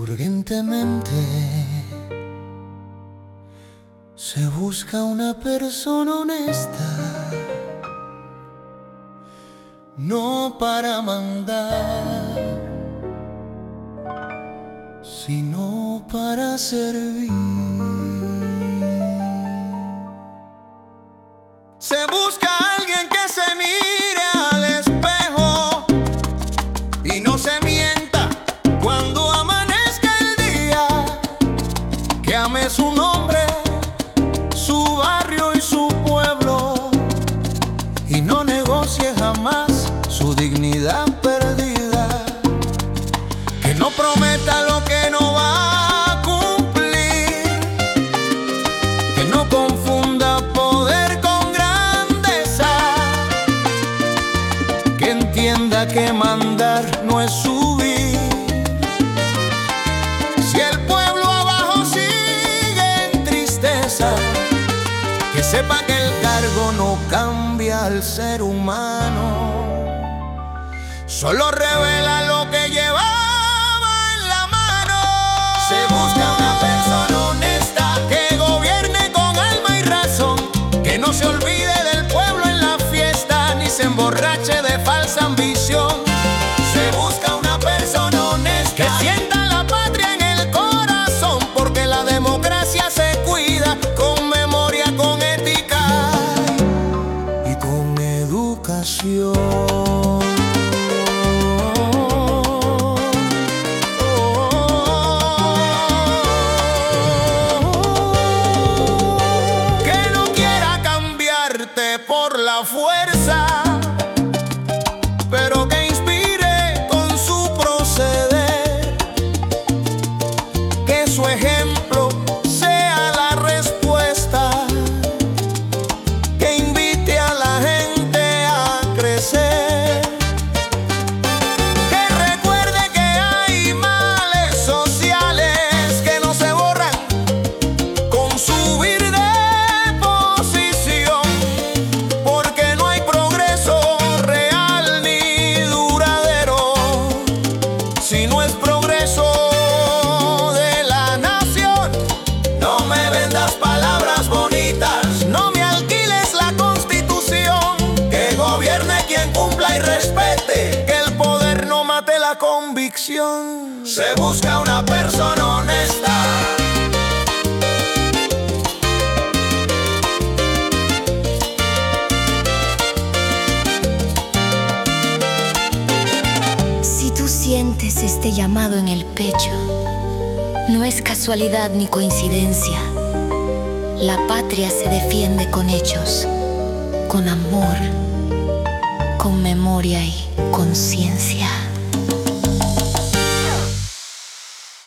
Urgentemente se busca una persona honesta, no para mandar, sino para servir. Se busca a alguien que se mire al espejo y no se mienta cuando amanezca el día, que ame su nombre, su barrio y su pueblo, y no negocie jamás su dignidad perdida, que no prometa lo que no va a cumplir, que no confunda poder con grandeza, que entienda que mandar no es subir. Si el pueblo abajo sigue en tristeza, que sepa que el cargo no cambia al ser humano, solo revela lo que llevaba en la mano. Se busca una persona honesta que gobierne con alma y razón, que no se olvide del pueblo en la fiesta, ni se emborrache de falsa ambición. Se busca una persona honesta que sienta la patria en el corazón, porque la democracia se cuida con memoria, con ética y con educación. Que no quiera cambiarte por la fuerza, pero que inspire con su proceder, que su ejemplo sea la respuesta, que invite a la gente a crecer, que recuerde que hay males sociales que no se borran con subir de posición, porque no hay progreso real ni duradero si no es progreso de la nación. No me vendas palabras bonitas, no me alquiles la Constitución, que gobierne quien cumpla y respete, que el poder no mate la convicción. Se busca una persona honesta. Si tú sientes este llamado en el pecho, no es casualidad ni coincidencia. La patria se defiende con hechos, con amor, con memoria y conciencia.